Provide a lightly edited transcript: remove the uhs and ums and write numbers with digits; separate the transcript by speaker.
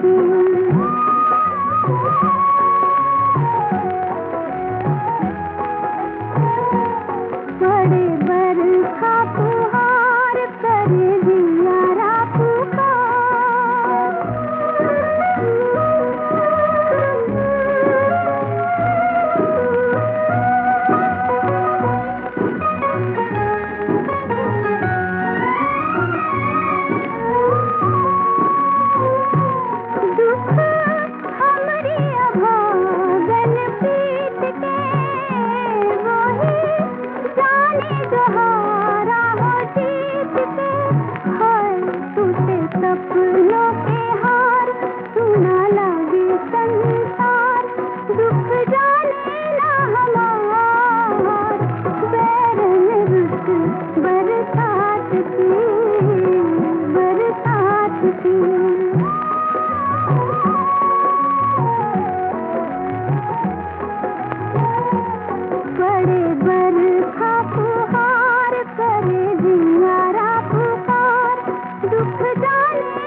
Speaker 1: बड़े बरखा फुहार करे जियारा पुकार, दुख हमरी अभागन पीत के वही जाने जो हारा हो जीत के। हाय टूटे सपनों के हार, सुना लागे संसार, दुख जाने ना हमार, बैरन रुत बरसात की, बरसात की। बड़े बरखा फुहार करे जियारा पुकार, दुख जाने